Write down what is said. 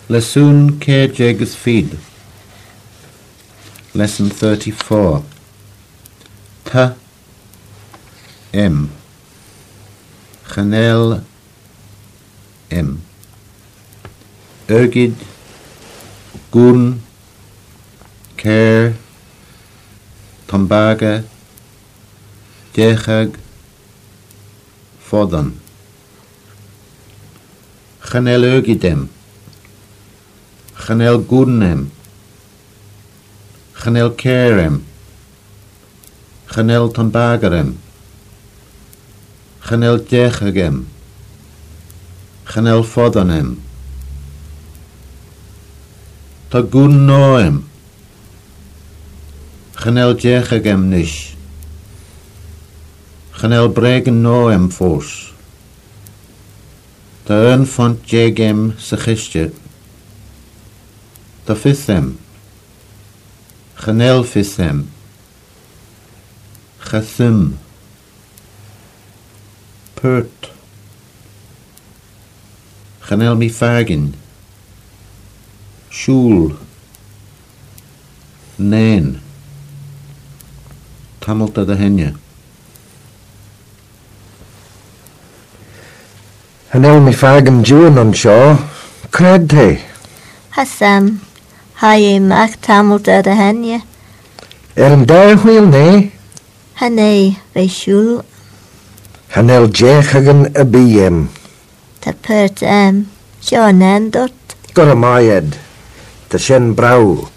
Lesson Care Jegus Feed. Lesson 34. Ta em. Chanel em. Ergid Gun Care Tombaga Jechag Fodon. Chanel Ergidem. Chanel Gudnem. Chanel Kerem. Chanel Tombagarem. Chanel Jechagem. Chanel Fodonem. Ta Gun Noem. Chanel Jechagem Nish. Chanel Bregen Noem Fos. Ta Ern Font Jegem Sachistje. Ta Fissem. Chanel Fissem. Chasim. Pert. Chanel mi fagin. Shul. Nain. Tamilta da henya. Hanel mi fagam June on shaw. Cred te. Hassam. Haye mak tamilta da henya. Dar wheel ne. Hanei ve shul. Hanel jechagan a biem. Ta pert Sio nendot. Goramayed. Ta shen brau.